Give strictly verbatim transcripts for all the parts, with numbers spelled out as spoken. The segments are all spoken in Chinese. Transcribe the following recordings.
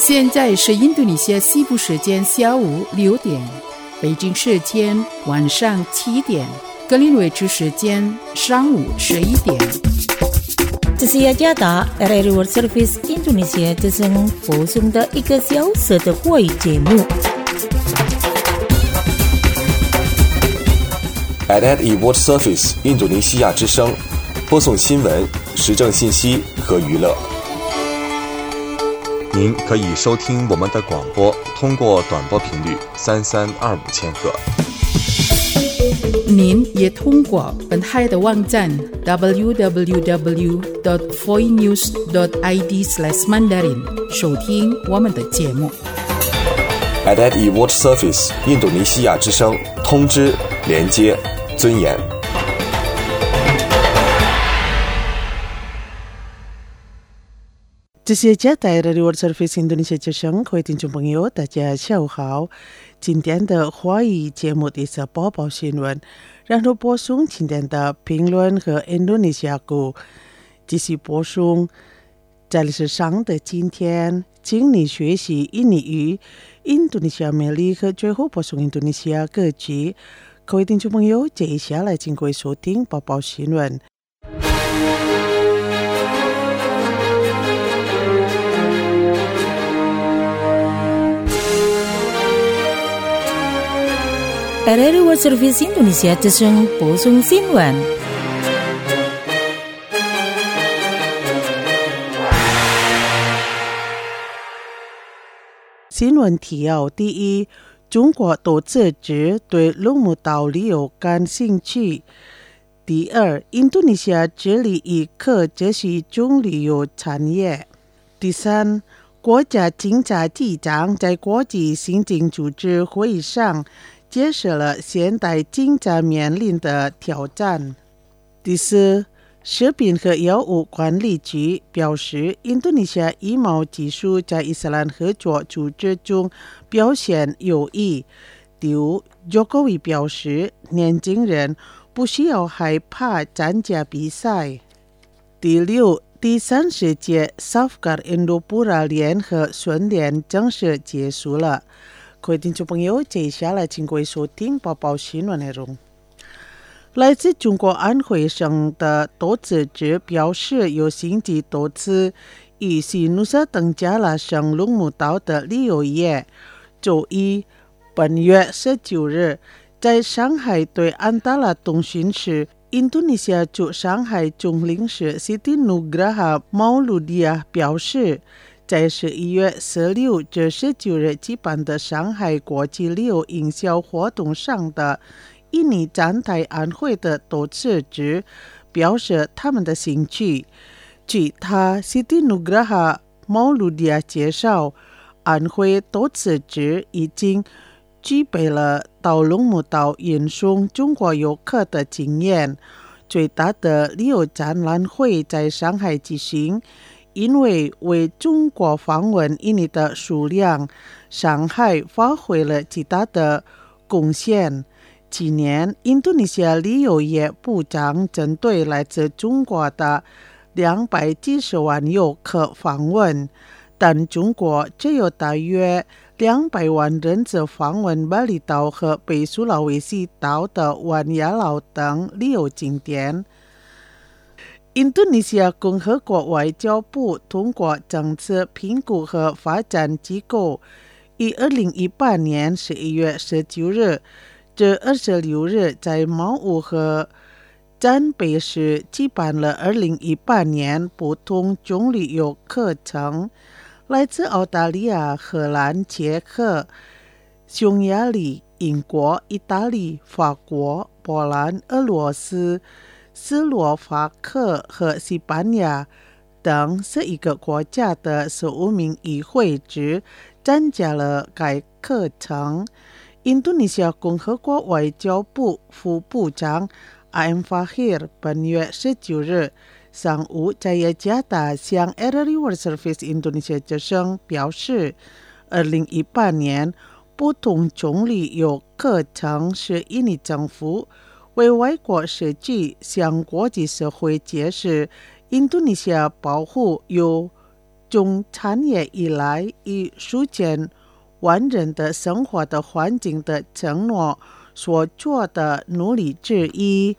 现在是印度尼西亚西部时间下午六点，北京时间晚上七点，格林威治时间上午十一点。 这是雅加达 R R World Service Indonesia 之声播送的一个小时的华语节目。 R R World Service 印度尼西亚之声播送新闻、时政信息和娱乐。您可以收听我们的广播，通过短波频率三三二五千赫。 您也通过本台的网站 double-u double-u double-u dot voice news dot i d slash mandarin 收听我们的节目。 R R World Service 印度尼西亚之声，通知、连接、尊严。 这是加拿大 World Service 印度尼西亚之声，各位听众朋友，大家下午好。今天的华语节目的是播报新闻，然后播送今天的评论和印度尼西亚歌。继续播送这里是上的今天，请你学习印尼语、印度尼西亚美丽和最后播送印度尼西亚歌曲。各位听众朋友，接下来请各位收听播报新闻。 R R World Service Indonesia 之声播送新闻。 新闻提要：第一，中国投资者对龙目岛旅游感兴趣；第二，印度尼西亚致力于可持续中旅游产业；第三，国家警察局长在国际刑警组织会议上揭示了现代警察面临的挑战。第四，食品和药物管理局表示，印度尼西亚医贸技术在伊斯兰合作组织中表现优异。第五，佐科维表示，年轻人不需要害怕参加比赛。第六，第三十届 Safgar Indopura 联合训练正式结束了。各位听众朋友，接下来请各位收听播报新闻内容。来自中国安徽省的投资者表示，有兴趣投资于西努沙登加拉省龙目岛的旅游业。周一，本月十九日，在上海对安达拉通讯时，印度尼西亚驻上海总领事 Siti Nugraha Mauludia 表示，在十一月十六至十九日举办的上海国际旅游营销活动上的印尼站台安徽的投资者表示他们的兴趣。据他 Siti Nugraha Mauludia 介绍，安徽投资者已经具备了到龙目岛运送中国游客的经验。最大的旅游展览会在上海举行，因为为中国访问印尼的数量，上海发挥了极大的贡献。今年，印度尼西亚旅游业部长针对来自中国的两百几十万游客访问，但中国只有大约两百万人次访问巴厘岛和北苏拉威西岛的万雅老等旅游景点。印度尼西亚共和国外交部通过政策评估和发展机构，于二零一八年十一月十九日至二十六日在茅屋和展北市举办了二零一八年不同种旅游课程。来自澳大利亚、荷兰、捷克、匈牙利、英国、意大利、法国、波兰、俄罗斯、斯洛伐克和西班牙等十一个国家的十五名与会者参加了该课程。印度尼西亚共和国外交部副部长阿恩法希尔本月十九日上午在雅加达向 R R World Service Indonesia 之声表示，二零一八年不同种旅游课程是印尼政府为外国社区向国际社会解释印度尼西亚保护有从产业以来以实践完整的生活的环境的承诺所做的努力之一。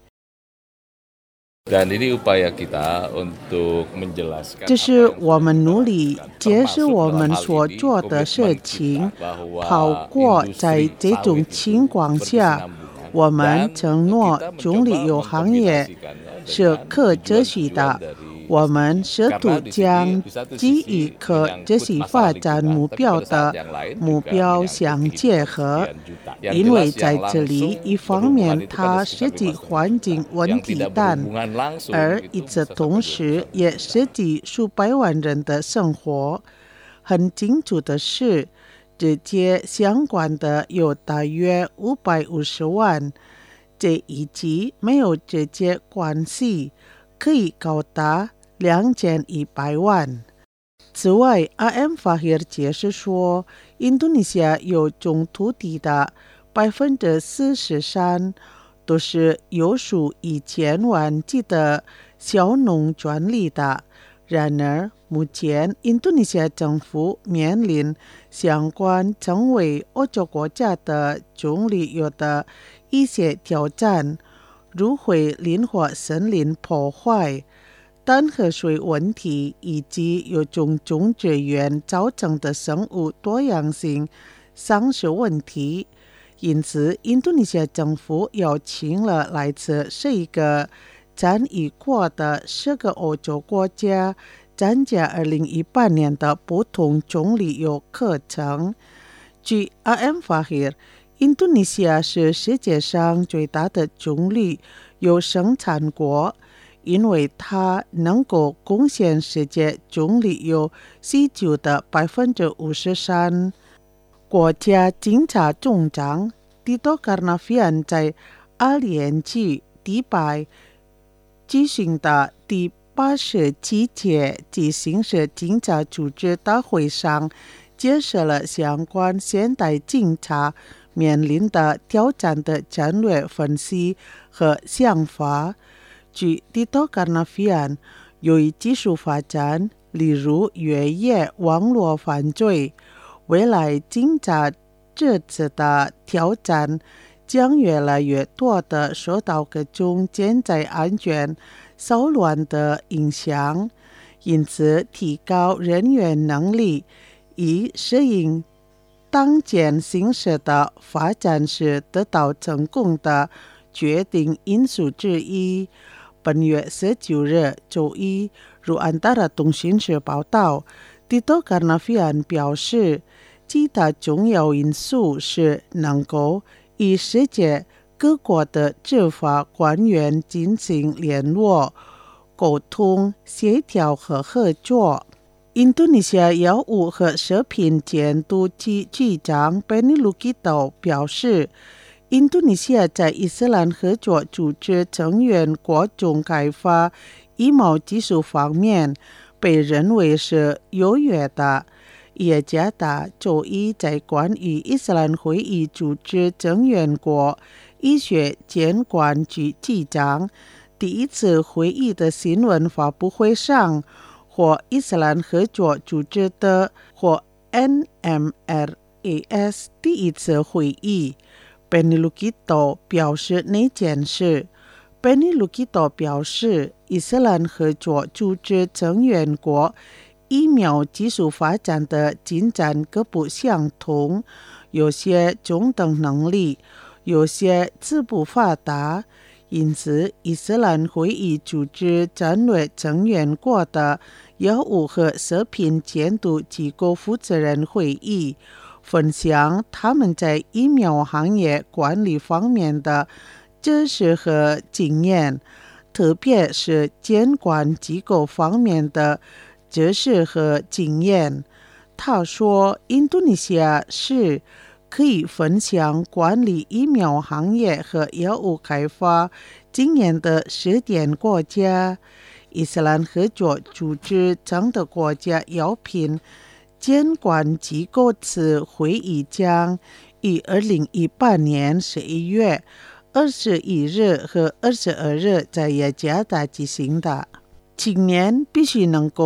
这是我们努力解释我们所做的事情，包括在这种情况下，我们承诺中旅游行业是可持续的。我们试图将基于可持续发展目标的目标相结合，因为在这里，一方面它涉及环境问题但而与此同时也涉及数百万人的生活。很清楚的是，直接相关的有大约五百五十万，这以及没有直接关系可以高达两千一百万。此外，阿 M 法希尔解释说，印度尼西亚有种土地的百分之四十三都是有属一千万计的小农专利的。然而，目前印度尼西亚政府面临相关成为欧洲国家的种旅游的一些挑战，如会林火森林破坏、淡河水问题以及由种种资源造成的生物多样性丧失问题。因此，印度尼西亚政府邀请了来自十一个参与过的十个欧洲国家参加二零一八年的不同种旅游课程。据 阿 M 法希尔，印度尼西亚是世界上最大的种旅游生产国，因为它能够贡献世界种旅游需求的百分之五十三。国家警察总长蒂多·卡纳菲安在阿联酋迪拜举行的第八十七届即行社警察组织大会上，介绍了相关现代警察面临的挑战的战略分析和想法。据蒂多·卡纳菲安，由于技术发展，例如越野网络犯罪，未来警察这次的挑战将越来越多地受到各种建在安全骚乱的影响，因此提高人员能力以适应当前形势的发展是得到成功的决定因素之一。本月十九日周一，如安达拉通讯社报道，蒂多·卡纳菲安表示，其他重要因素是能够与世界各国的执法官员进行联络、沟通、协调和合作。印度尼西亚药物和食品监督局局长贝尼鲁基多表示，印度尼西亚在伊斯兰合作组织成员国中开发疫苗技术方面被认为是优越的。耶加达周一在关于伊斯兰会议组织成员国医学监管局局长第一次会议的新闻发布会上，或伊斯兰合作组织的或 N M R A S 第一次会议，贝尼鲁基多表示那件事。贝尼鲁基多表示，伊斯兰合作组织成员国疫苗技术发展的进展各不相同，有些中等能力，有些自不发达。因此，伊斯兰会议组织战略成员国的药物和食品监督机构负责人会议分享他们在疫苗行业管理方面的知识和经验，特别是监管机构方面的知识和经验。他说，印度尼西亚是可以分享管理疫苗行业和药物开发经验的十点国家。伊斯兰合作组织中的国家药品监管机构此会议将于二零一八年十一月二十一日和二十二日在雅加达举行的。青年必须能够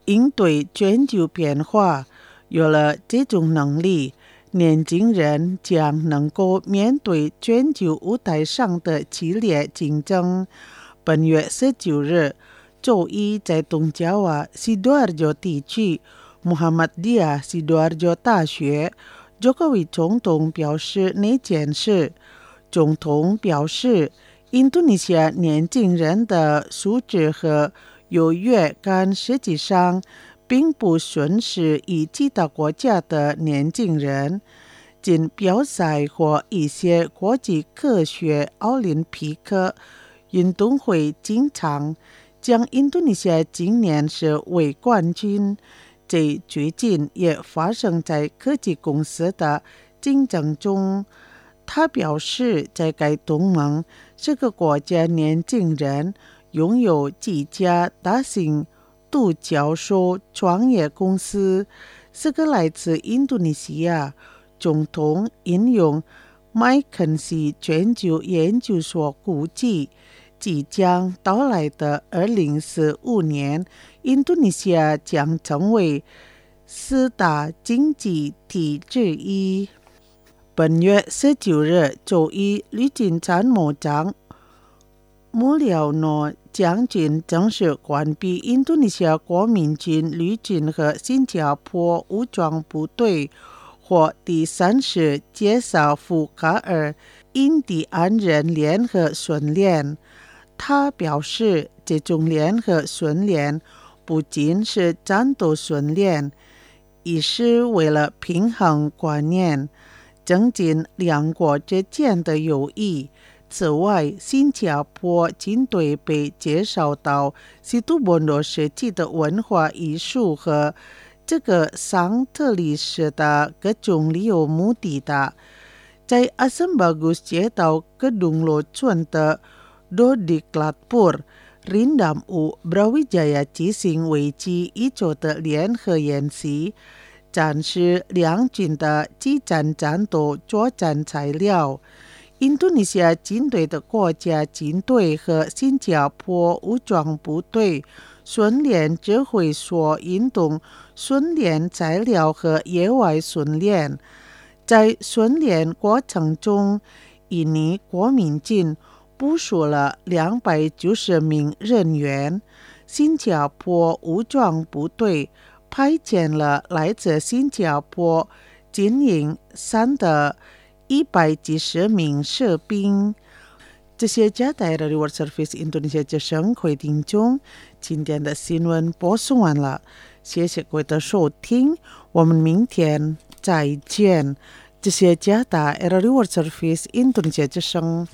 应对全球变化。有了这种能力，年轻人将能够面对全球舞台上的激烈竞争。本月十九日，周一在东爪哇西多尔州地区穆罕默迪亚西多尔州大学，佐科维总统表示那件事。总统表示，印度尼西亚年轻人的素质和优越感实际上并不逊色于其他国家的年轻人。锦标赛或一些国际科学奥林匹克运动会经常将印度尼西亚今年是为冠军，这最近也发生在科技公司的竞争中。他表示，在该同盟，这个国家年轻人拥有几家大型独角兽创业公司。这个来自印度尼西亚总统引用麦肯锡全球研究所估计，即将到来的二零四五年，印度尼西亚将成为四大经济体之一。本月十九日，周一，陆军参谋长穆廖诺将军正式关闭印度尼西亚国民军陆军和新加坡武装部队或第三十介绍福卡尔印第安人联合训练。他表示，这种联合训练不仅是战斗训练，也是为了平衡观念，增进两国之间的友谊。此外，新加坡军队被介绍到西杜波诺时期的文化艺术和这个桑特历史的各种旅游目的的。在阿森巴古斯街道格东罗村的多迪克拉普尔，Rindam U Brawijaya进行为期一周的联合演习，展示两军的激战战斗作战材料。印度尼西亚军队的国家军队和新加坡武装部队训练指挥所运动训练材料和野外训练。在训练过程中，印尼国民军部署了两百九十名人员，新加坡武装部队派遣了来自新加坡军营山的一百几十名士兵。这些加带的 Reward Service 印度尼西亚之声各位听众，今天的新闻播送完了，谢谢各位的收听，我们明天再见。这些加带的 Reward Service 印度尼西亚之声。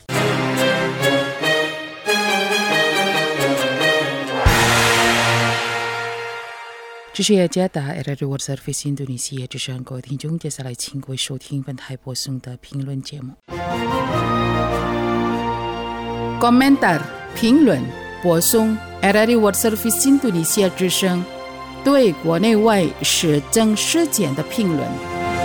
这是雅加达 R R World Service 印度尼西亚之声，各位听众，接下来请各位收听本台播送的评论节目。Komentar 评论播送 R R World Service 印度尼西亚之声对国内外时政事件的评论。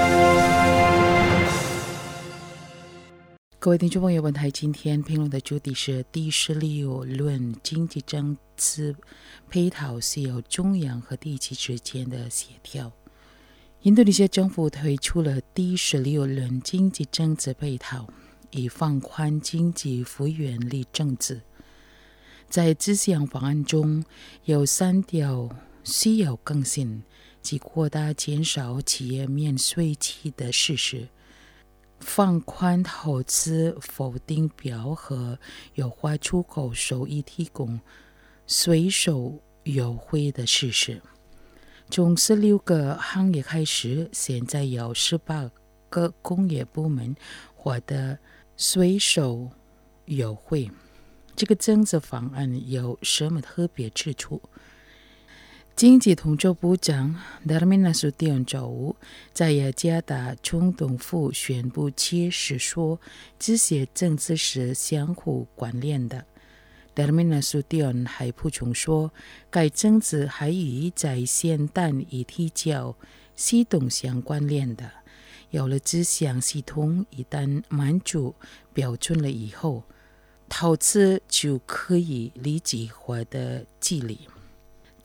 各位听众朋友，本台今天评论的主题是第十六轮经济政策配套是由中央和地区之间的协调。印度尼西亚政府推出了第十六轮经济政策配套，以放宽经济复原力政策。在这项方案中，有三条需要更新，即扩大减少企业免税期的事实，放宽投资否定表和优化出口收益提供税收优惠的事实。从十六个行业开始，现在有十八个工业部门获得税收优惠。这个政策方案有什么特别之处？经济统筹部长 Darmin Nasution 周五在雅加达总统府宣布解释说，这些政策是相互关联的。Darmin Nasution 还补充说，该政策还与在现代议题较系统相关联的。有了这项系统，一旦满足标准了以后，投资就可以立即获得激励。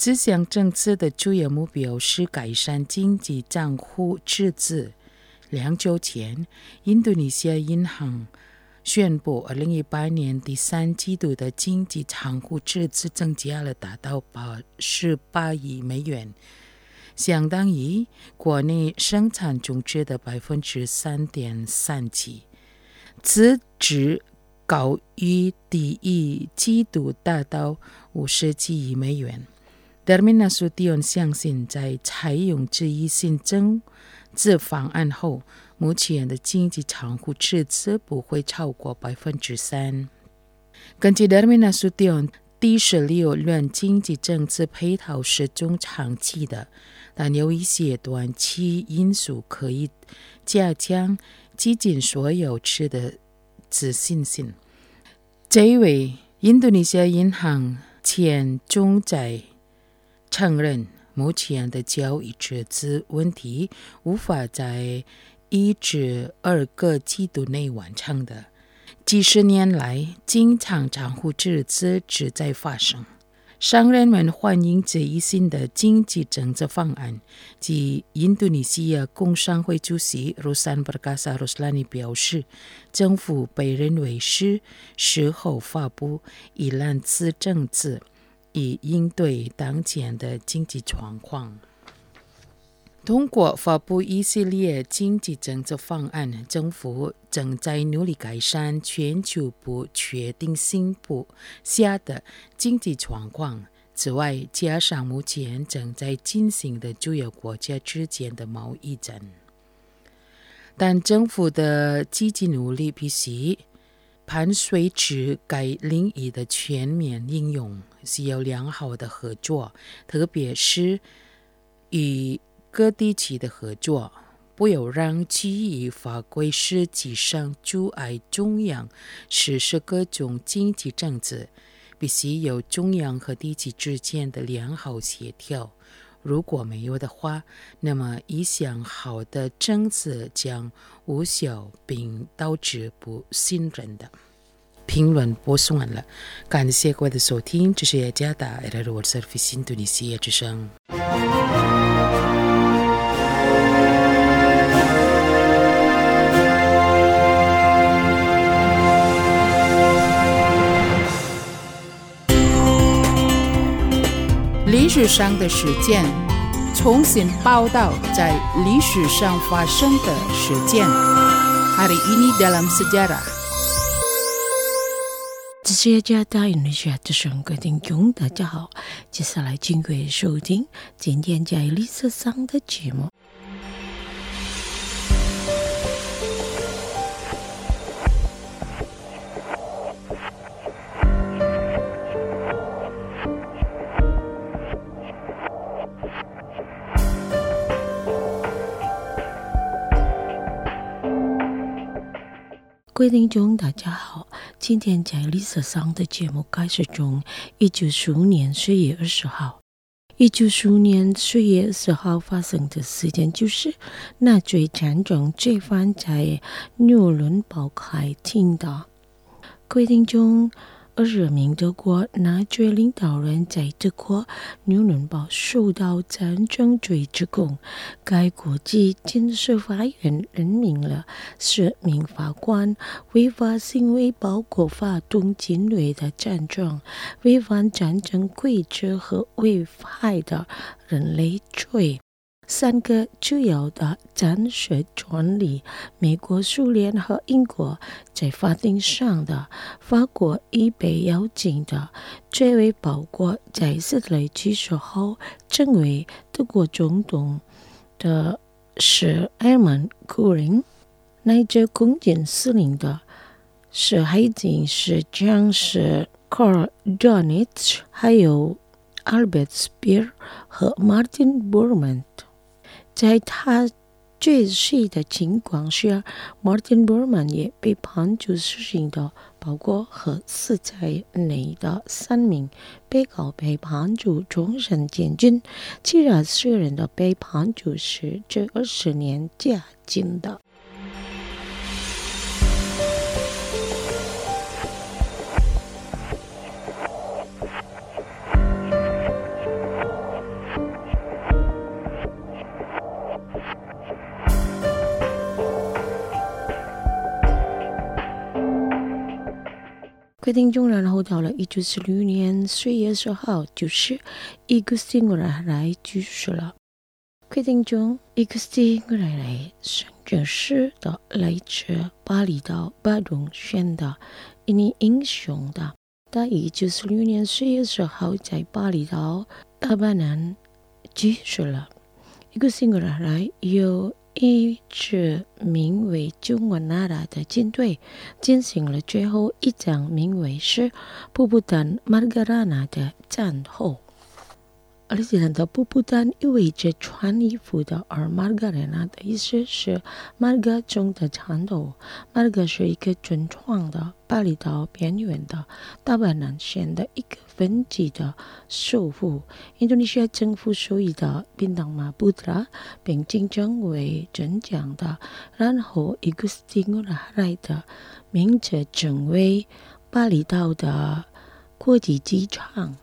这项政策的主要目标是改善经济账户赤字。两周前，印度尼西亚银行宣布，二零一八年第三季度的经济账户赤字增加了达到八十八亿美元，相当于国内生产总值的百分之三点三七，此值高于第一季度达到五十七亿美元。Darmin Nasution 相信，在采用这一新政治方案后，目前的经济账户赤字不会超过百分之三。根据 Darmin Nasution， 第十六轮经济政策配套是中长期的，但有一些短期因素可以加强基金所有制的自信心。这位印度尼西亚银行前总裁承认，目前的交易赤字问题无法在一至二个季度内完成的。几十年来，经常账户赤字只在发生。商人们欢迎这一新的经济政策方案，即印度尼西亚工商会主席 Ruslan Perkasa Ruslani 表示，政府被认为是时候发布一揽子政策，以应对当前的经济状况。通过发布一系列经济政策方案，政府正在努力改善全球不确定性下的经济状况。此外，加上目前正在进行的主要国家之间的贸易战，但政府的积极努力必须伴随着该领域的全面应用，需要良好的合作，特别是与各地区的合作，不要让区域法规实际上阻碍中央实施各种经济政策，必须有中央和地区之间的良好协调。如果没有的话，那么一项好的政策将无效并导致不信任的。评论播送完了，感谢各位的收听，这是雅加达 R R World Service 印度尼西亚之声。历史上的事件，重新报道在历史上发生的事件。Hari ini dalam sejarah。 这是雅加达印度尼西亚之声各位听众，大家好，接下来请各位收听今天在历史上的节目。各位听众大家好，今天在历史上的节目开始中，一九四五年四月二十号，一九四五年四月二十号发生的事件就是纳粹战争这番在纽伦堡开庭的。各位听众，二十名德国纳粹领导人在德国纽伦堡受到战争罪指控，该国际军事法院任命了十名法官，违法行为包括发动侵略的战争、违反战争规则和危害的人类罪。三个主要的战时专利，美国、苏联和英国在法庭上的法国已被邀请的，这位包括在希特勒去世后成为德国总统的是埃曼·库林，乃至空军司令的是海军士将是 Karl Donitz， 还有 Albert Speer 和 Martin Bormann。在他最细的情况下， Martin Bormann 也被判处死刑的，包括和死在内的三名被告被判处终身监禁，其他四人的被判处是这二十年监禁的。 规定中，然后到了一九四六年四月十号，就是一个新的来居住了。规定中，一个新的来宣教士的来自巴厘岛巴东县的一名英雄的，在一九四六年四月十号在巴厘岛大巴南居住了。一个新的来有一支名为中国纳达的军队进行了最后一场名为是布布丹马嘎拉纳的战后。而且的布布丹意味着穿衣服的，而马嘎拉纳的意思是马嘎中的战斗。马嘎是一个准创的巴厘岛边缘的大巴南县的一个分级的首府。印度尼西亚政府授予的宾当马布特拉并竞争为镇长的，然后一个新的来的名字成为巴厘岛的国际机场。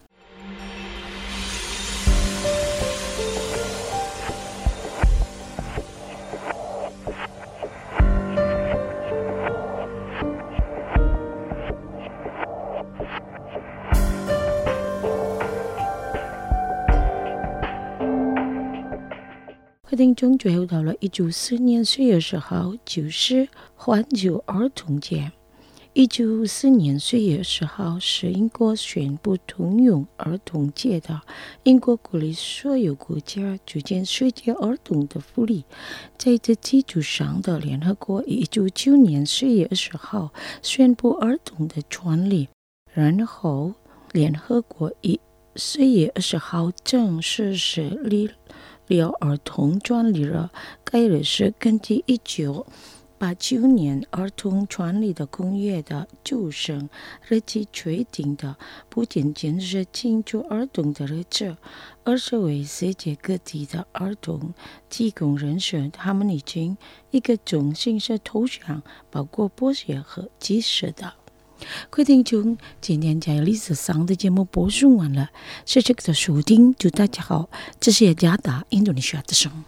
规定中最后到了一九四年四月十号，就是环球儿童节。一九四年四月十号是英国宣布通用儿童节的。英国鼓励所有国家组建世界儿童的福利。在这基础上的联合国一九九九年四月二十号宣布儿童的权利，然后联合国以四月二十号正式设立了儿童权利了。该日是根据一九八九年儿童权利的公约的组成日期确定的，不仅仅是庆祝儿童的日子，而是为世界各地的儿童提供认识他们已经一个中心是头像，包括剥削和歧视的。各位听众，今天在历史上的节目播送完了，谢谢大家收听，祝大家好，这是加拿大印度尼西亚的声。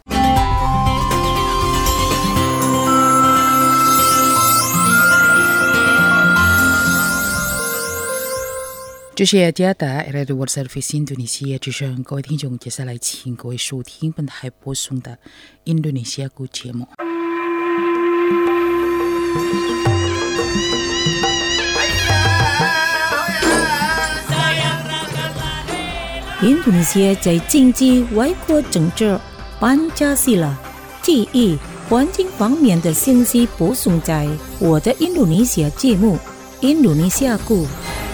这是加拿大 Radio World Service 印度尼西亚之声，各位听众，接下来请各位收听本台播送的印度尼西亚语节目。 印度尼西亚在经济、外交、政治、班加西拉、地理、环境方面的信息播送在我的印度尼西亚节目《印度尼西亚故》。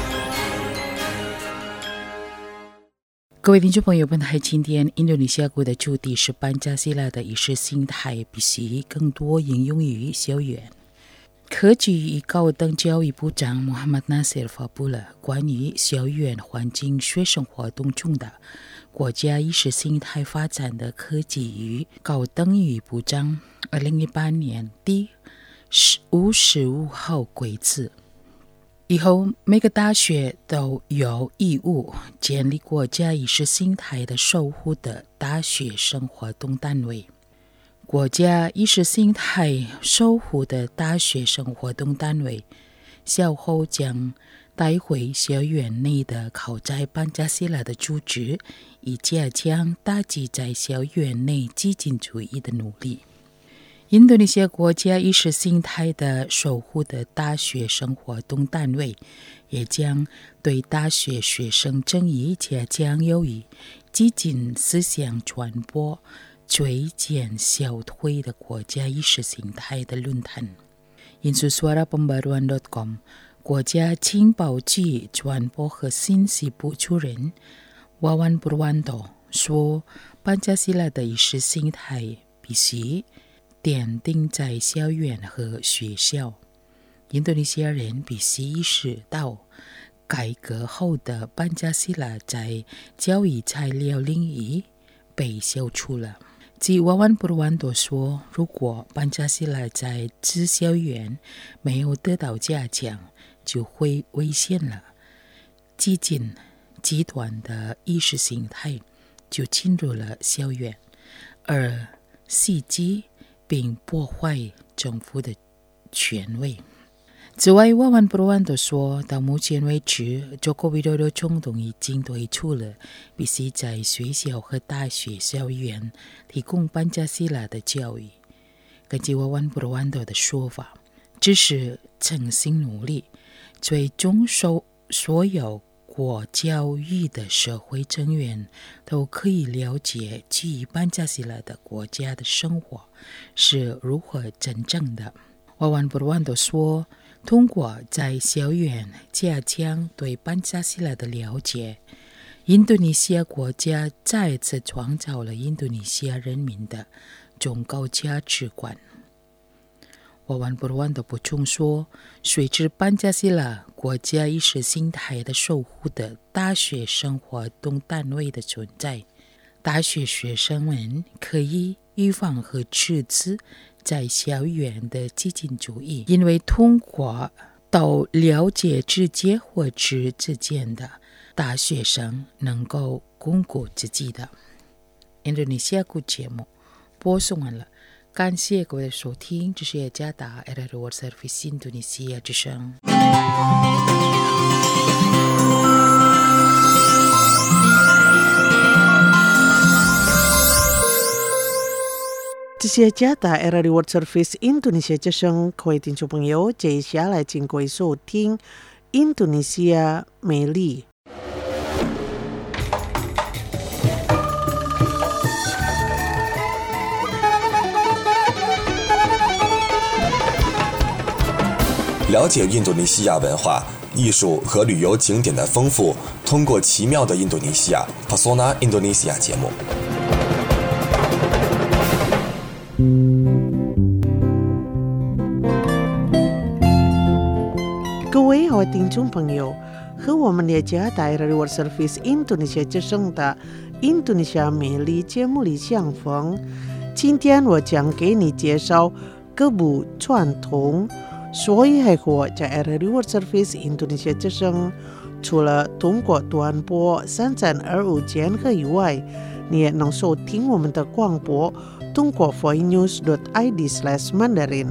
各位听众朋友，本台今天印度尼西亚国的主题是班加西拉的意识形态，必须更多应用于校园。科技与高等教育部长穆罕默德·纳西尔发布了关于校园环境学生活动中的国家意识形态发展的科技与高等教育部长二零一八年第五十五号规则。以后每个大学都有义务建立国家意识形态的守护的大学生活动单位。国家意识形态守护的大学生活动单位稍后将带回校园内的考在班加西拉的组织，以加强打击在校园内激进主义的努力。印度尼西亚国家意识形态的守护的大学生活动单位也将对大学学生正义加强由于激进思想传播追减消退的国家意识形态的论坛。引述 suara pembaruan dot com 国家情报局传播和信息部主任 Wawan Purwanto 说，班加西拉的意识形态必须奠定在校园和学校。印度尼西亚人必须意识到，改革后的班加西拉在教育材料领域被消除了。即瓦万布万多说，如果班加西拉在自校园没有得到加强，就会危险了。激进极端的意识形态就进入了校园，而袭击并破坏政府的权威。 此外，万万不万地说，到目前为止，中国widodo的中东已经推出了必须在学校和大学校园提供班加西拉的教育。根据万万不万的说法，只是诚心努力，最终所所有国教育的社会成员都可以了解基于班加西拉的国家的生活是如何真正的。万万不万地说，通过在校园加强对班加西拉的了解，印度尼西亚国家再次创造了印度尼西亚人民的中高价值观。万万不万地补充说，随着班加西拉国家意识形态的守护的大学生活动单位的存在，大学学生们可以预防和制止在校园的激进主义，因为通过到了解之间或之之间的大学生能够巩固自己的。印度尼西亚国节目播送完了，感谢各位的收听，这是雅加达 R R World Service 印度尼西亚之声。 这是加达 R R World Service 印度尼西亚之声，各位听众朋友，接下来请各位收听印度尼西亚美丽。 了解印度尼西亚文化、艺术和旅游景点的丰富，通过奇妙的印度尼西亚 Pesona Indonesia 节目。 各位好听众朋友，和我们雅加达 R R World Service 印度尼西亚之声的印度尼西亚美丽节目里相逢。今天我将给你介绍各部传统。所以还活在 R R World Service 印度尼西亚之声，除了通过短波三三二五千赫以外，你也能收听我们的广播，通过 voinews dot I D slash mandarin。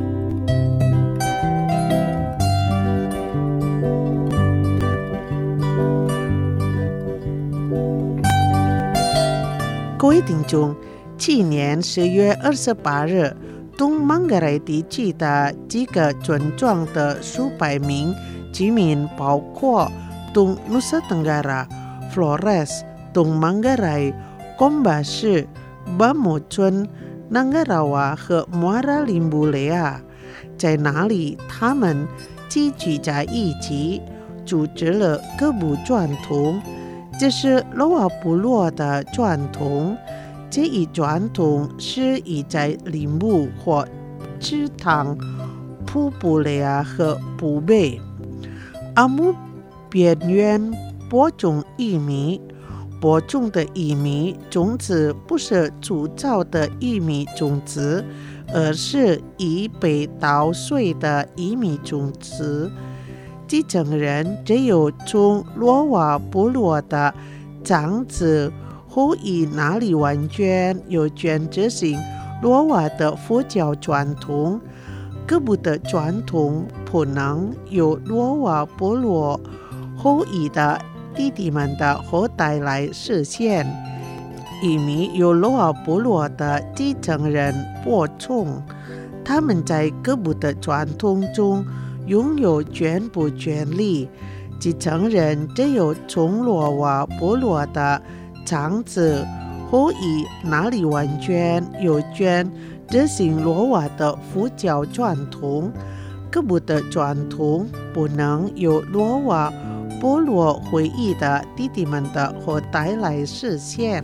各位听众，去年十月二十八日。东孟加拉地区的几个村庄的数百名居民，包括东努萨登加拉、Flores、东孟加拉、贡巴市、巴姆村、南加拉瓦和莫拉林布雷亚，在那里他们聚集在一起，组织了各部传统。这是罗瓦部落的传统。这一传统是以在林木或池塘、瀑布里啊和布北、阿姆边缘播种玉米。播种的玉米种子不是粗糙的玉米种子，而是已被捣碎的玉米种子。继承人只有从罗瓦部落的长子后以哪里完全有权执行罗瓦的佛教传统，各部的传统不能由罗瓦部落后裔的弟弟们的后代来实现，因为由罗瓦部落的继承人播种，他们在各部的传统中拥有全部权利。继承人只有从罗瓦部落的长子后裔那里完全有权执行罗瓦的佛教传统，各部的传统不能由罗瓦部落会裔的弟弟们的后代来实现。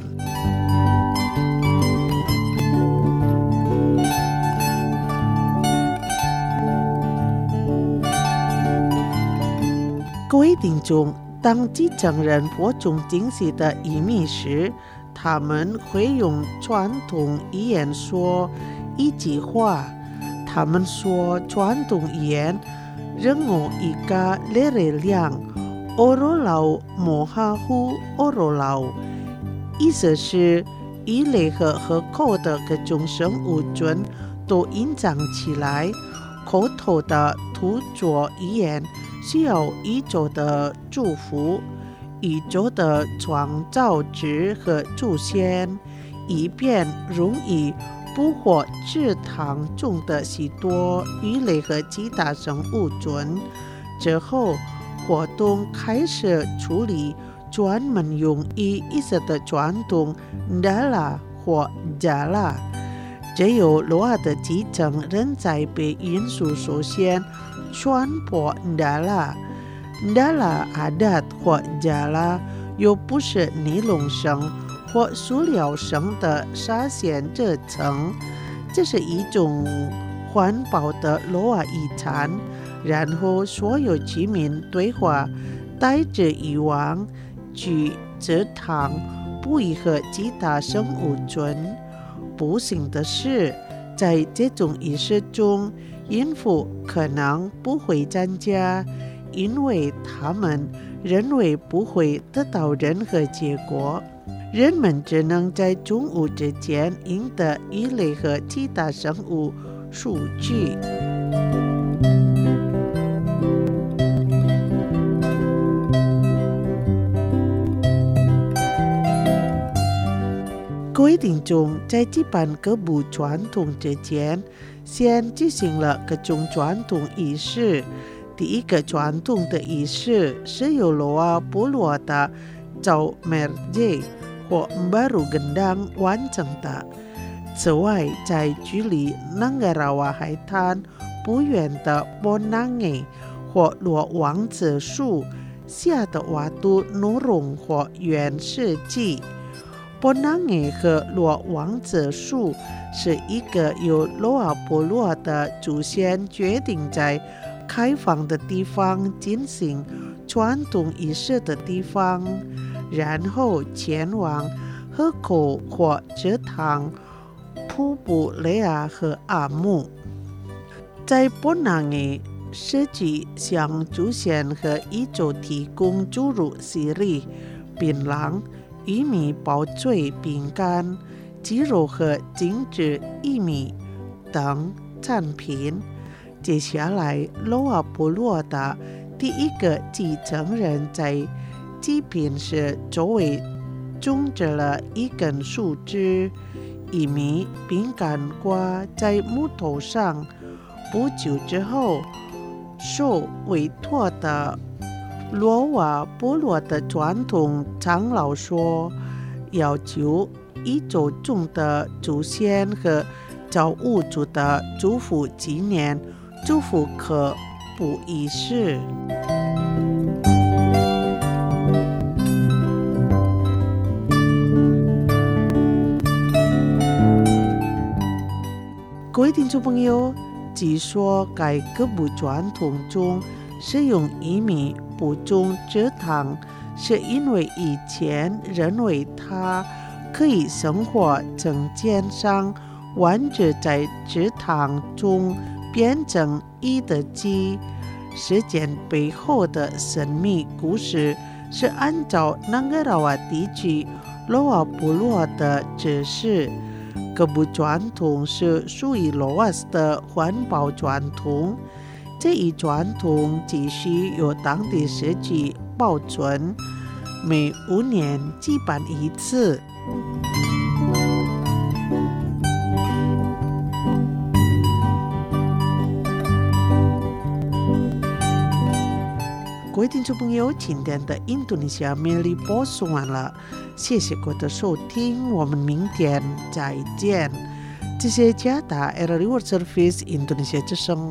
各位听众，当继承人播种精细的玉米时，他们会用传统语言说一句话。他们说传统语言 Rengo ika lere liang orolau mohahu orolau， 意思是鱼类和河口的各种生物群都隐藏起来， 口头的图作语言需要宇宙的祝福，宇宙的创造者和祖先，以便容易捕获池塘中的许多鱼类和其他生物种。之后活动开始处理专门用于以色列的传统 Dala 或 Jala。只有罗亚的继承人才被因素首先传播 Dala。Dala adat 或 Jala 又不是尼龙绳或塑料绳的纱线制成，这是一种环保的罗亚遗产。然后所有居民对话带着以往去池塘捕鱼和其他生物种。不幸的是，在这种仪式中，孕妇可能不会参加，因为他们认为不会得到任何结果。人们只能在中午之前赢得鱼类和其他生物数据。规定中，在举办各部传统之前，先进行了各种传统仪式。第一个传统的仪式是由罗瓦部落的早merje或 Baru Gendang 完成的。此外，在距离南格拉瓦海滩不远的 Bonange 或罗王子树下的瓦都努隆或原世纪。Bonange 和罗王子树是一个由罗瓦部落的祖先决定在开放的地方进行传统仪式的地方，然后前往河口或池塘瀑布雷亚和阿木。在 Bonange 设计向祖先和宇宙提供诸如西里、槟榔、玉米薄脆饼干、鸡肉和精致玉米等产品。接下来，罗瓦部落的第一个继承人在祭品时周围种植了一根树枝，玉米饼干挂在木头上。不久之后，受委托的罗瓦部落的传统长老说，要求一周中的祖先和造物主的祝福纪念祝福科普仪式。各位听众朋友，据说该各部传统中使用玉米不种池塘，是因为以前认为它可以生活成尖上弯着在池塘中变成鱼的鸡。事件背后的神秘故事是按照南格拉瓦地区罗瓦部落的指示，各部传统是属于罗瓦斯的环保传统。这一传统继续由当地社区保存，每五年举办一次。各位听众朋友，今天的印度尼西亚魅力播送完了，谢谢各位的收听，我们明天再见。这是加达 R R World Service 印度尼西亚之声。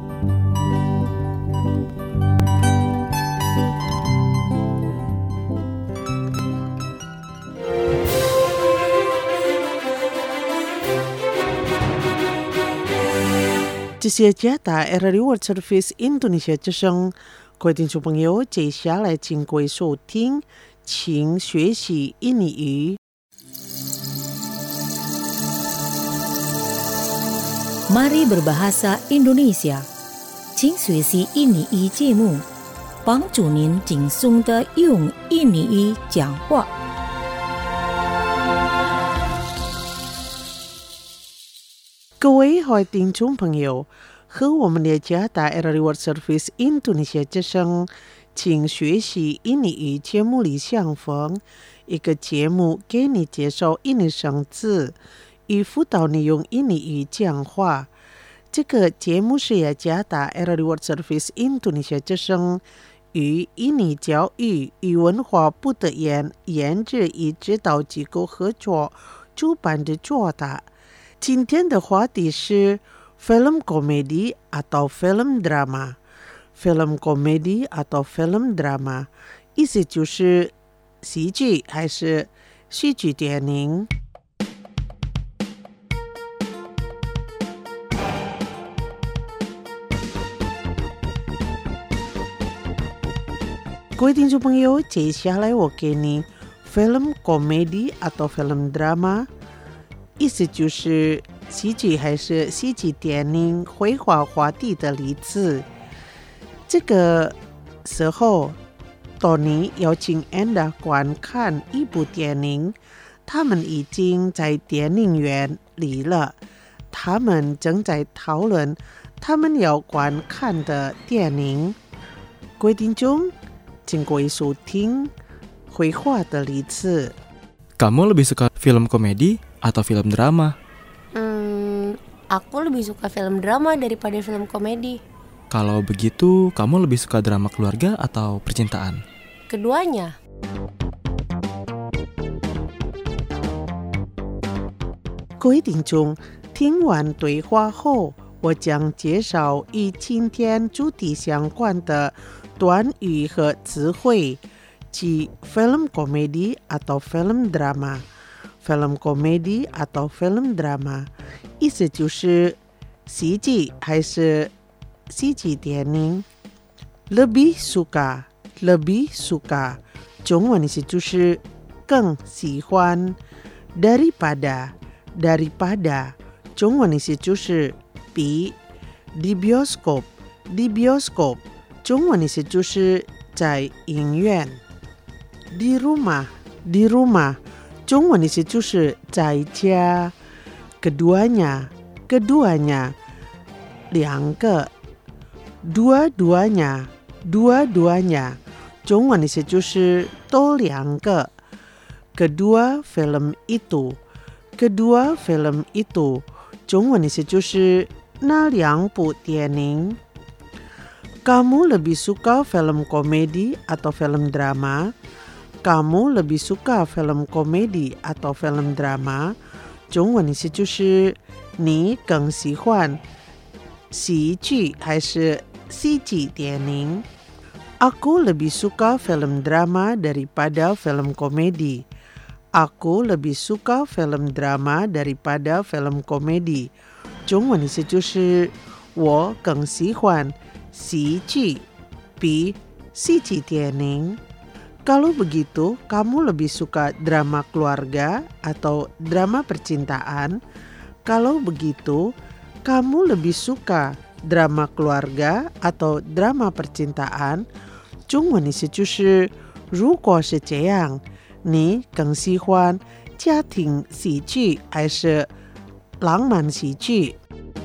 这些加达 R R World Service 印度尼西亚之声，各位听众朋友，接下来请各位收听，请学习印尼语。 Mari berbahasa Indonesia， 请学习印尼语节目，帮助您轻松地用印尼语讲话。 各位好听众朋友， 和我们的加达 Early World Service Indonesia 之声请学习印尼语节目里相逢，一个节目给你介绍印尼生字，与辅导你用印尼语讲话。这个节目是由加达 Early World Service Indonesia 之声与印尼教育与文化部的研研制与指导机构合作主办的做的。今天的话题是 film komedi atau film drama。 film komedi atau film drama 意思就是喜剧还是戏剧电影。各位听众朋友，接下来我给你 film komedi atau film drama， 意思就是喜剧还是戏剧电影绘画话题的例子。这个时候，当你邀请 Anda 观看一部电影，他们已经在电影院里了，他们正在讨论他们要观看的电影。各位听众，请各位收听绘画的例子。 Kamu lebih suka film komedi atau film drama? Hmm, aku lebih suka film drama daripada film komedi. Kalau begitu, kamu lebih suka drama keluarga atau percintaan? Keduanya. 各位听众，听完对话后，我将介绍与今天主题相关的短语和词汇，即 film komedi atau film drama。film komedi atau film drama 意思就是喜剧还是戏剧电影。 lebih suka lebih suka 中文意思就是更喜欢。 daripada daripada 中文意思就是比。 di bioskop di bioskop 中文意思就是在影院。 di rumah di rumah 中文意思就是在家。 keduanya keduanya 两个。 dua-duanya dua-duanya 中文意思就是都两个。 kedua film itu kedua film itu 中文意思就是那两部电影。 Kamu lebih suka film komedi atau film drama? Kamu lebih suka film komedi atau film drama? 中文意思就是你更喜欢喜剧还是戏剧电影。 Aku lebih suka film drama daripada film komedi. Aku lebih suka film drama daripada film komedi. 中文意思就是我更喜欢喜剧比戏剧电影。 Kalau begitu, kamu lebih suka drama keluarga atau drama percintaan? Kalau begitu, kamu lebih suka drama keluarga atau drama percintaan? 中文意思就是如果是这样，你更喜欢家庭喜剧还是浪漫喜剧？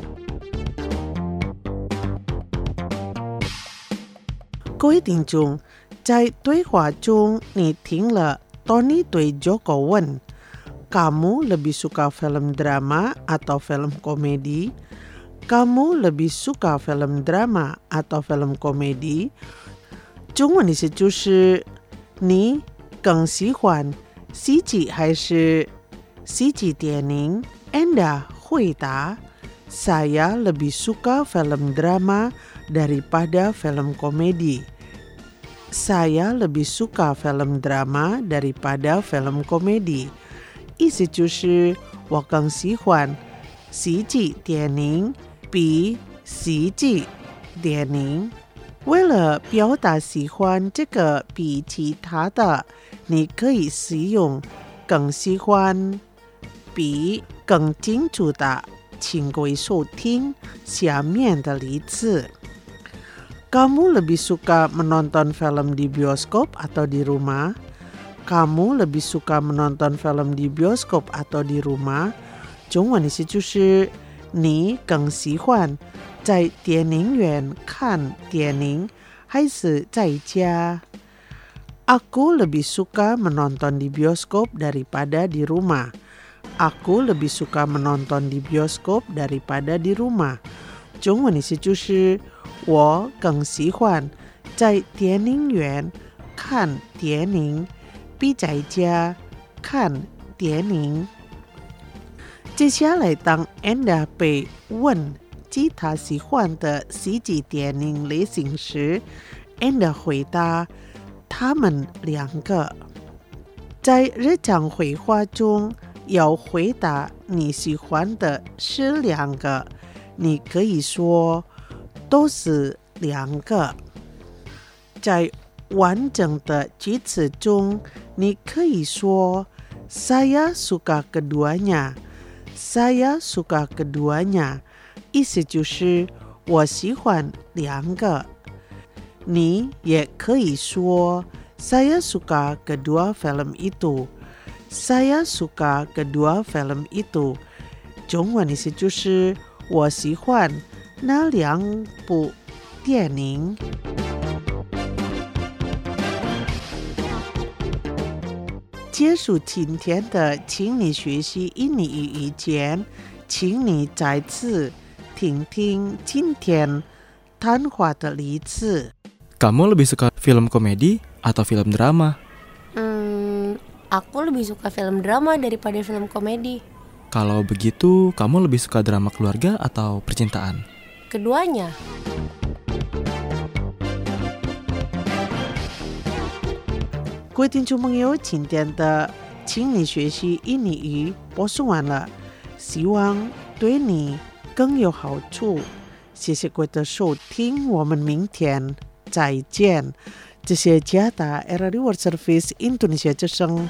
各位听众，在对话中你听了 Tony 对 Joko 问 Kamu lebih suka film drama atau film komedi? Kamu lebih suka film drama atau film komedi? 中文意思就是你更喜欢喜剧还是戏剧电影？ Anda 回答 Saya lebih suka film drama daripada film komedi. Saya lebih suka film drama daripada film komedi. 意思就是我更喜欢喜剧电影比喜剧电影。为了表达喜欢这个比其他的，你可以使用更喜欢比更清楚的，请各位收听下面的例子。 Kamu lebih suka menonton film di bioskop atau di rumah? Kamu lebih suka menonton film di bioskop atau di rumah? 中文意思就是你更喜欢在电影院看电影还是在家? Aku lebih suka menonton di bioskop daripada di rumah. Aku lebih suka menonton di bioskop daripada di rumah. 中文意思就是我更喜欢在电影院看电影比在家看电影。接下来当 Anda 被问及他喜欢的喜剧电影类型时 Anda 回答他们两个。在日常会话中要回答你喜欢的是两个，你可以说都是两个。在完整的句子中你可以说 Saya suka keduanya Saya suka keduanya 意思就是我喜欢两个。你也可以说 Saya suka kedua film itu Saya suka kedua film itu 中文意思就是我喜欢那两部电影。结束今天的请你学习印尼语以前，请你再次听听今天谈话的例子。 Kamu lebih suka film komedi atau film drama? Hmm, aku lebih suka film drama daripada film komedi. Kalau begitu, kamu lebih suka drama keluarga atau percintaan? Keduanya. 各位听众朋友，今天的请你学习印尼语播送完了，希望对你更有好处。谢谢各位的收听，我们明天再见。这些加达 R R World Service Indonesia 之声。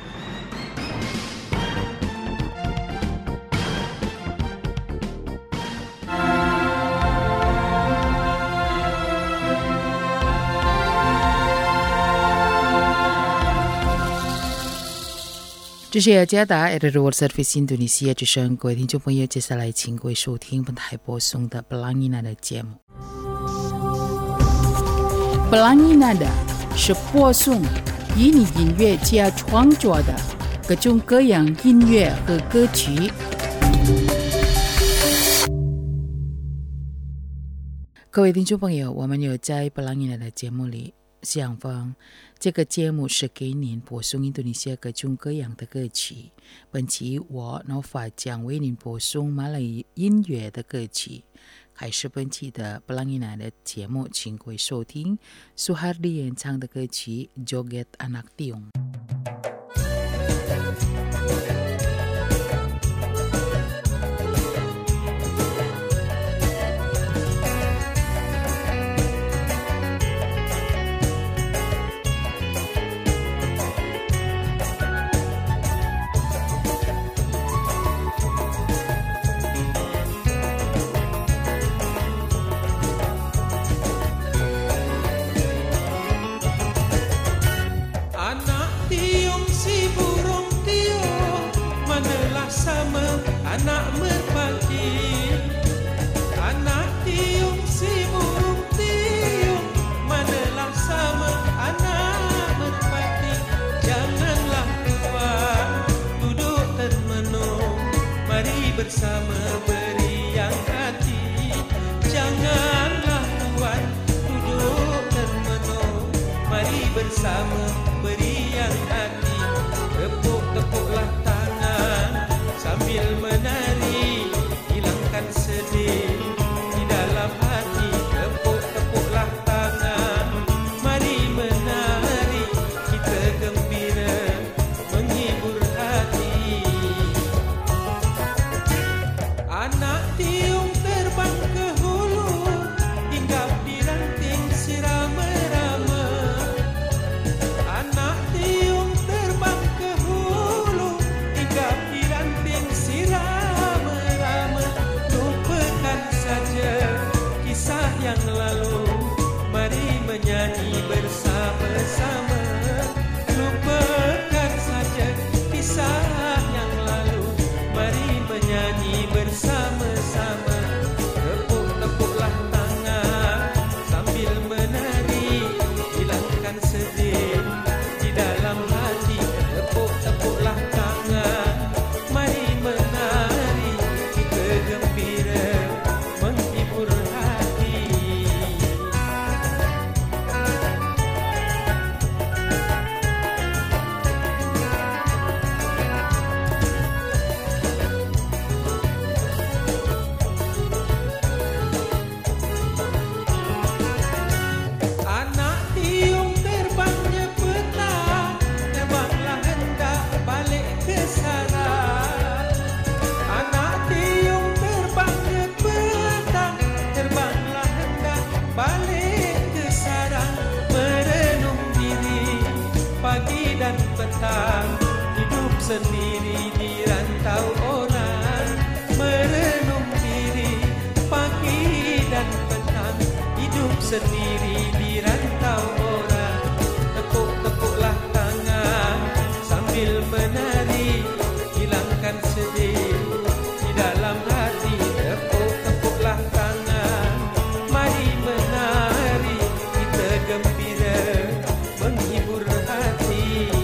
这是雅加达 R R World Service Indonesia 之声，各位听众朋友，接下来请各位收听本台播送的 Pelangi Nada 节目。Pelangi Nada 是播送印尼音乐家创作的各种各样音乐和歌曲。各位听众朋友，我们有在 Pelangi Nada 节目里相逢。这个节目是给您播送印度尼西亚各种各样的歌曲。本期我Nova将为您播送马来音乐的歌曲。开始本期的 Pelangi Nada 节目，请各位收听苏哈迪演唱的歌曲 Joget Anak Tiong。 Anak merpati, anak tiung si burung tiung, manalah sama anak merpati. Janganlah tuan duduk termenung, mari bersama beriang hati. Janganlah tuan duduk termenung, mari bersama beriang hati. Tepuk-tepuklah tangan sambil menari, hilangkan sedih di dalam hati. Tepuk-tepuklah tangan, mari menari, kita gembira menghibur hati. Anak tiung terbang ke hulu, hinggap di ranting si rama-rama. Anak tiung terbang ke hulu, hinggap di ranting si rama-rama. Lupakan saja kisah yang lalu, mari menyanyi bersama-sama. Lupakan saja kisah yang lalu, mari menyanyi bersama-sama. Tepuk-tepuk sendiri di rantau orang, merenung diri pagi dan petang, hidup sendiri di rantau orang. Tepuk-tepuklah tangan sambil menari, hilangkan sedih di dalam hati. Tepuk-tepuklah tangan, mari menari, kita gembira menghibur hati.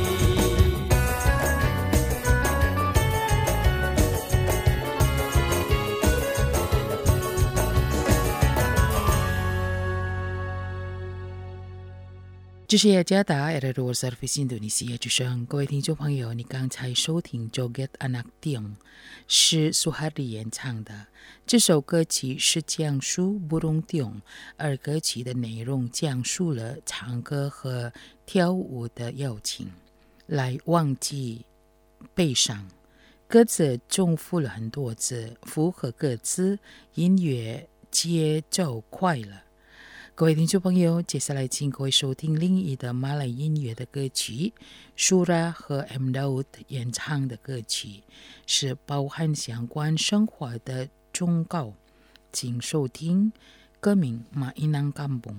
这是雅加达 R R O Service Indonesia 之声，各位听众朋友，你刚才收听 Joget Anak Tiong 是苏哈里演唱的。这首歌曲是讲述 Burung Tiong， 而歌曲的内容讲述了唱歌和跳舞的邀请，来忘记悲伤。歌词重复了很多次，符合歌词，音乐节奏快了。各位听众朋友，接下来请各位收听另一的马来音乐的歌曲 Shura 和 M. Daud 演唱的歌曲，是包含相关生活的忠告，请收听歌名 Mainang Kampung。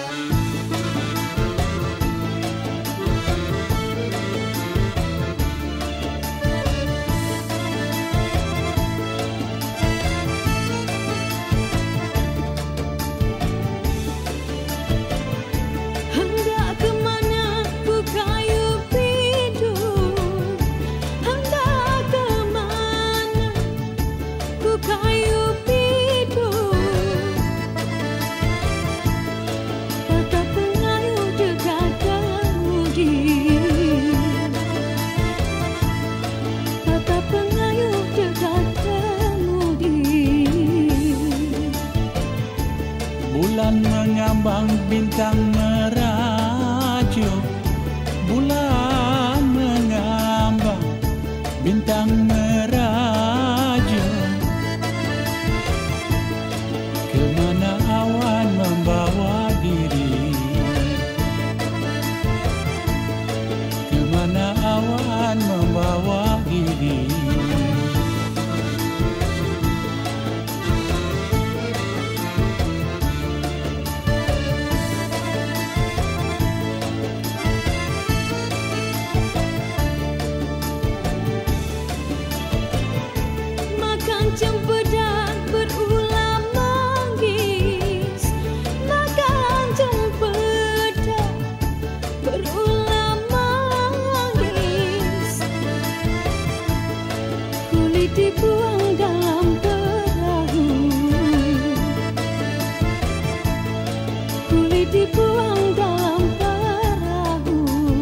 Mengambang bintang merajuk, bulan mengambang bintang merajuk. Kemana awan membawa diri, kemana awan membawa diri. Cempedak berulang manggis, makan cempedak berulang manggis. Kulit dibuang dalam perahu, kulit dibuang dalam perahu.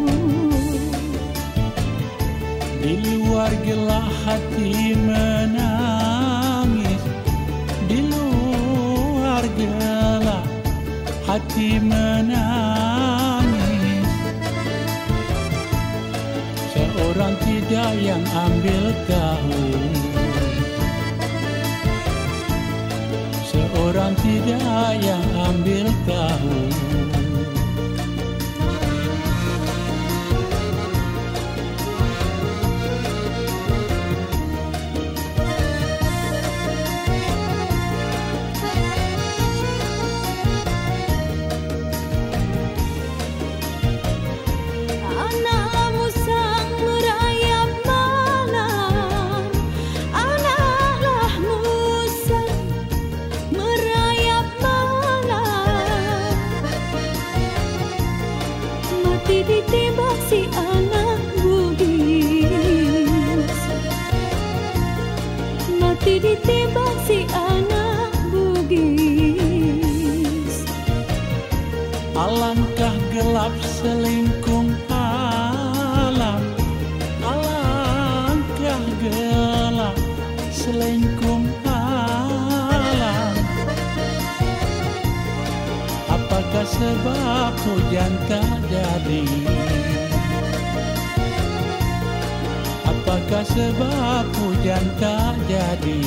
Di luar gelap hati menangis, di luar gelap hati menangis. Seorang tidak yang ambil tahu, seorang tidak yang ambil tahu. Ditembak si anak bugis, mati ditembak si anak bugis. Alangkah gelap selingkung alam, alangkah gelap selingkung alam. Apakah sebab hujan tak jadi? Apakah sebab hujan tak jadi?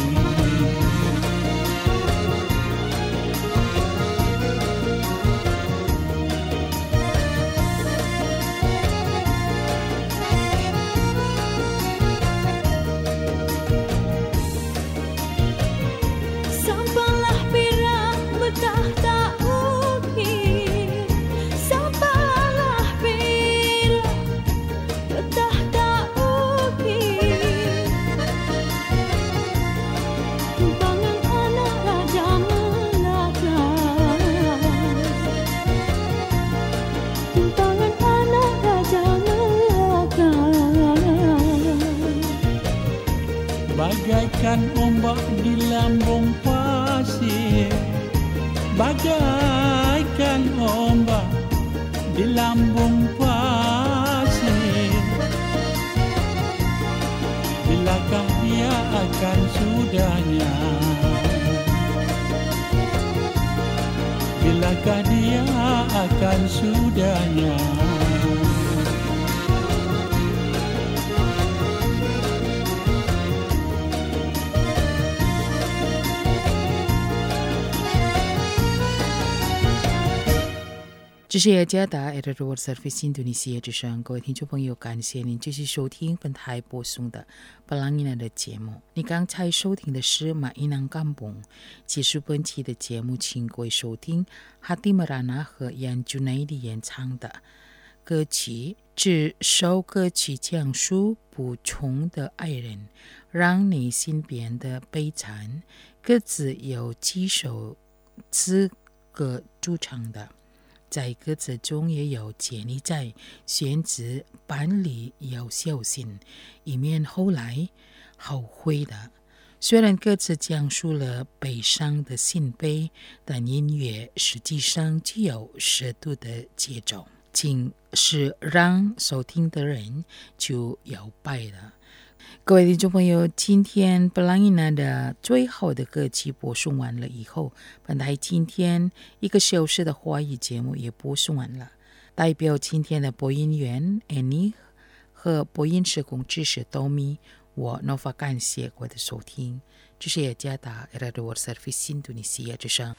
bagaikan ombak di lambung pasir, bagaikan ombak di lambung pasir. Bilakah dia akan sudahnya? Bilakah dia akan sudahnya? 这是雅加达 Edward World Service Indonesia 之声，各位听众朋友，感谢您继续收听本台播送的布朗伊娜的节目。你刚才收听的是马伊南甘蹦。结束本期的节目，请各位收听哈蒂马拉纳和杨朱奈迪演唱的歌曲。这首歌曲讲述不从的爱人，让内心变得悲惨。歌词有几首词歌组成的。在歌词中也有建立在选择伴侣要小心，以免后来后悔的。虽然歌词讲述了悲伤的心悲，但音乐实际上具有适度的节奏，竟是让收听的人就摇摆了。各位听众朋友，今天布朗伊娜的最后的歌曲播送完了以后，本台今天一个小时的华语节目也播送完了。代表今天的播音员 Annie 和播音室工知识 Tommy， 我 Nova 感谢各位的收听。这是雅加达 Edward World Service Indonesia 之声。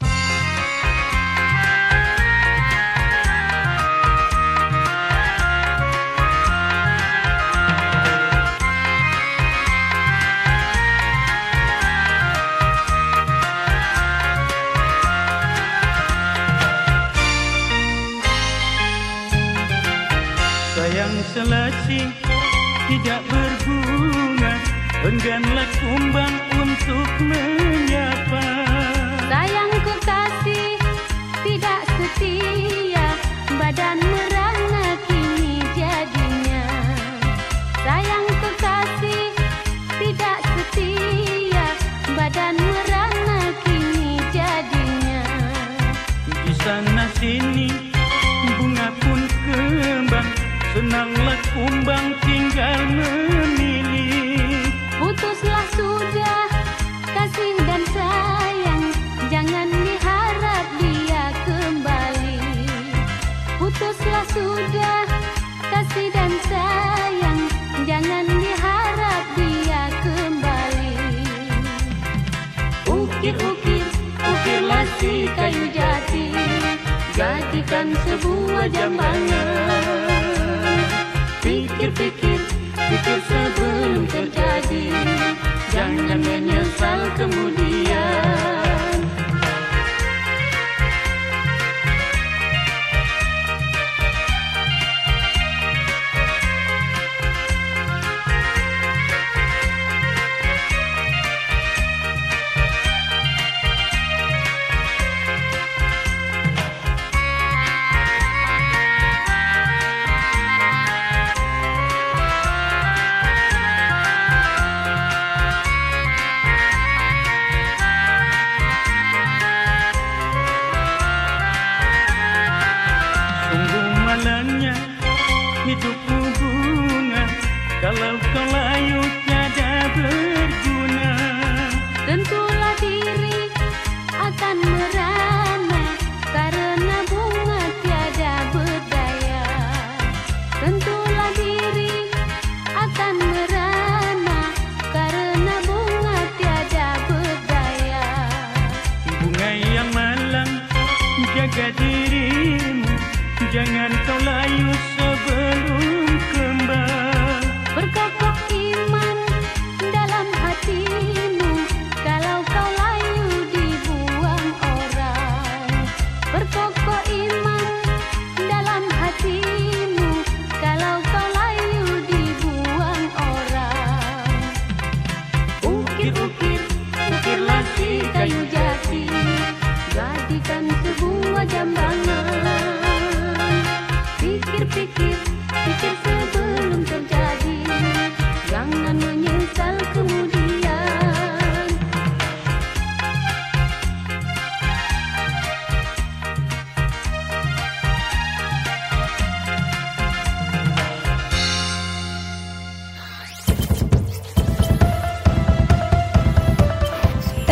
Sayang selasi tidak berbunga, engganlah kumbang untuk menyapa. Sayangku kasih tidak setia, badan merana kini jadinya. Sayangku kasih tidak setia, badan merana kini jadinya. Di sana sini bunga pun kembang, senanglah kumbang tinggal memilih. Putuslah sudah kasih dan sayang, jangan diharap dia kembali. Putuslah sudah kasih dan sayang, jangan diharap dia kembali. Ukir-ukir, ukirlah si kayu jati, jadikan sebuah jambangan. Pikir-pikir, pikir sebelum terjadi, jangan menyesal kemudian. Hidupmu bunga, kalau kau layu tiada berguna. Tentulah diri akan merana, karena bunga tiada berdaya. Tentulah diri akan merana, karena bunga tiada berdaya. Bunga yang malang, jaga dirimu, jangan kau layu sebelum kembang. Berkokoh iman dalam hatimu, kalau kau layu dibuang orang. Berkokoh iman dalam hatimu, kalau kau layu dibuang orang. Ukir-ukir, ukirlah si kayu jati, jadikan sebuah jambangan. Pikir-pikir,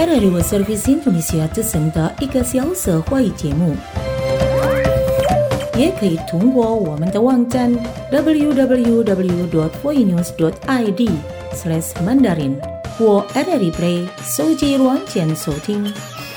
R R I World Service Indonesia 之声的一个小时华语节目，也可以通过我们的网站 double-u double-u double-u dot voinews dot i d slash mandarin 或 R R I Play 手机软件收听。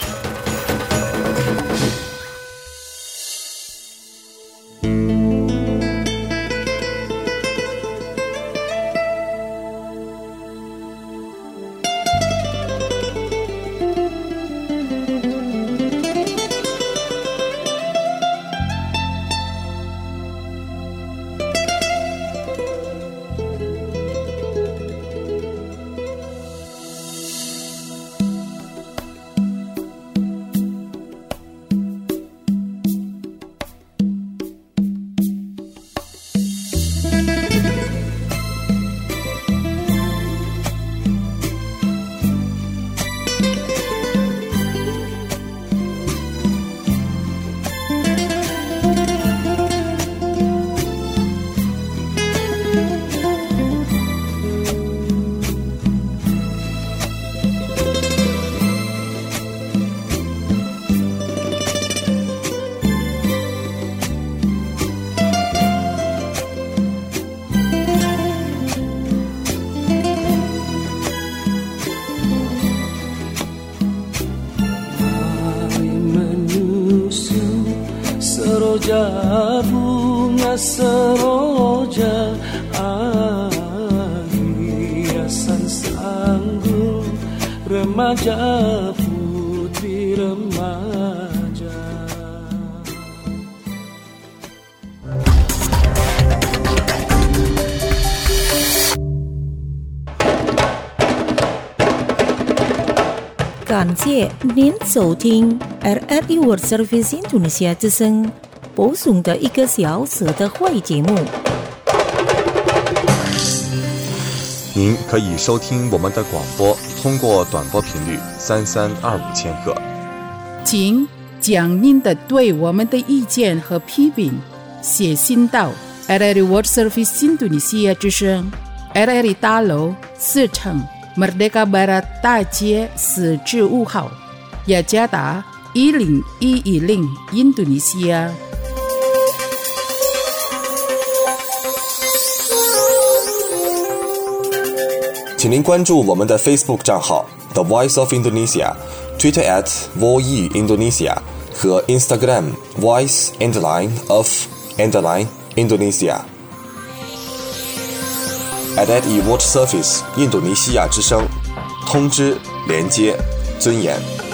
Seroja bunga seroja hiasan sanggung remaja putri remaja. 感谢您收听 R R I World Service Indonesia 之声播送的一个小时的华语节目。 您可以收听我们的广播，通过短波频率三三二五千赫。 请将您的对我们的意见和批评写信到 R R I World Service Indonesia 之声 R R I 大楼四层 Merdeka Barat 大街四至五号，雅加达一零一一零印度尼西亚。 请您关注我们的 Facebook 账号 The Voice of Indonesia、Twitter at Voi Indonesia 和 Instagram Voice underline of underline Indonesia。R R I World Service 印度尼西亚之声，通知、连接、尊严。